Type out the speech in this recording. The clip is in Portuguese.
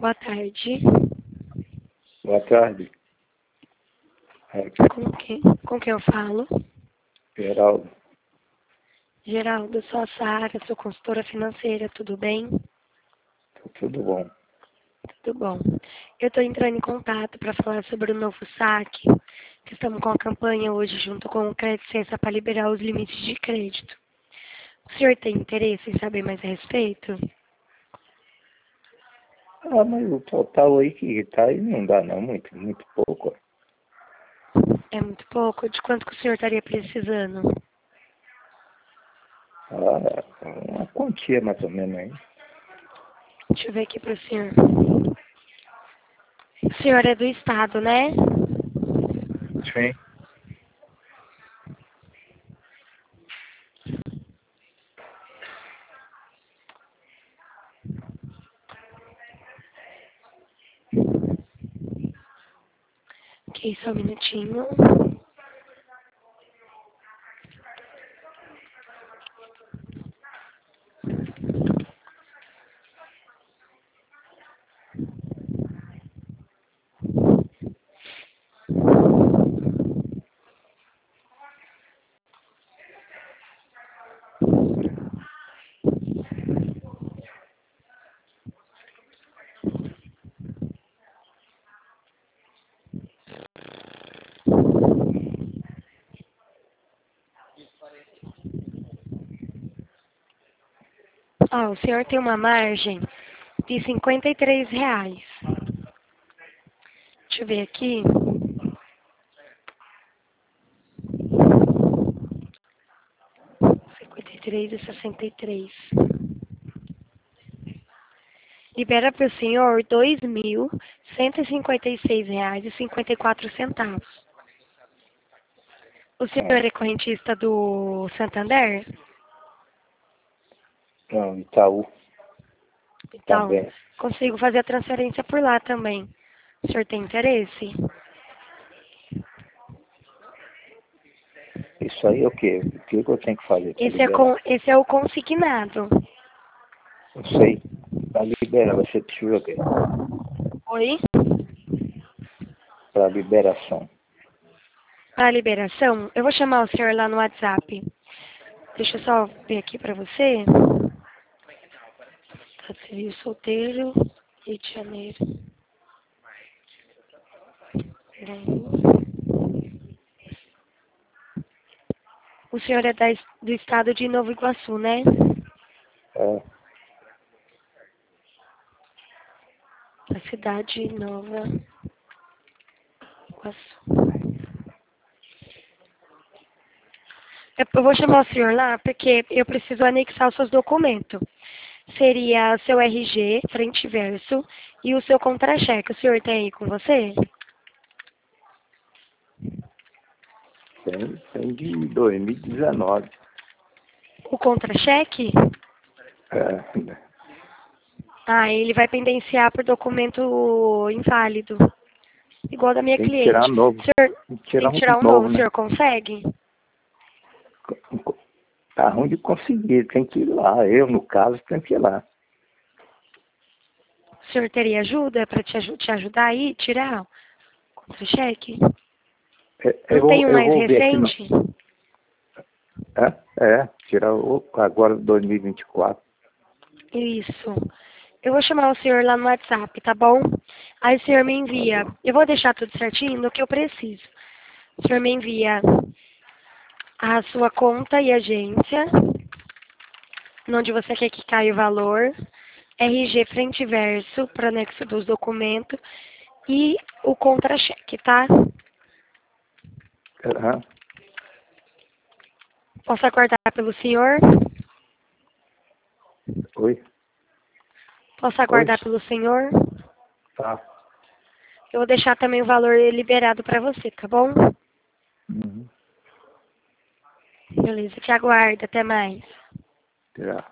Boa tarde. Boa tarde. Com quem eu falo? Geraldo. Geraldo, sou a Sara, sou consultora financeira, tudo bem? Tudo bom. Tudo bom. Eu estou entrando em contato para falar sobre o novo saque, que estamos com a campanha hoje junto com o Crédito Ciência para liberar os limites de crédito. O senhor tem interesse em saber mais a respeito? Mas o total aí que tá aí não dá não, muito pouco. É muito pouco? De quanto que o senhor estaria precisando? Uma quantia mais ou menos aí. Deixa eu ver aqui para o senhor. O senhor é do estado, né? Sim. Ok, só um minutinho. O senhor tem uma margem de R$ 53. Deixa eu ver aqui. R$ 53,63. Libera para o senhor R$ 2.156,54. O senhor é correntista do Santander? Não, Itaú Então, também. consigo fazer a transferência por lá também. O senhor tem interesse? Isso aí é o quê? O que eu tenho que fazer para Esse liberar? é o consignado. Eu sei. Para liberar, você precisa o quê? Oi? Para liberação. Para a liberação, eu vou chamar o senhor lá no WhatsApp. Deixa eu só ver aqui para você. Estado Civil Solteiro, Rio de Janeiro. Peraí. O senhor é do estado de Nova Iguaçu, né? É. Da cidade de Nova Iguaçu. Eu vou chamar o senhor lá porque eu preciso anexar os seus documentos. Seria seu RG, frente e verso, e o seu contra-cheque. O senhor tem aí com você? Tem de 2019. O contra-cheque? É. Ele vai pendenciar por documento inválido. Igual da minha Tem que tirar cliente. novo. O senhor Tem que tem tirar que um tirar um novo. novo, O né? senhor consegue? Tá ruim de conseguir, tem que ir lá. Eu, no caso, tenho que ir lá. O senhor teria ajuda para te ajudar aí, tirar o contra-cheque? Não tem um Eu mais vou ver aqui no. recente? Tirar agora 2024. Isso. Eu vou chamar o senhor lá no WhatsApp, tá bom? Aí o senhor me envia. Eu vou deixar tudo certinho no que eu preciso. O senhor me envia a sua conta e agência, onde você quer que caia o valor, RG frente e verso para anexo dos documentos e o contra-cheque, tá? Aham. Posso aguardar pelo senhor? Oi? Posso Oi? aguardar pelo senhor? Tá. Eu vou deixar também o valor liberado para você, tá bom? Uhum. Beleza, te aguardo. Até mais. Tirar.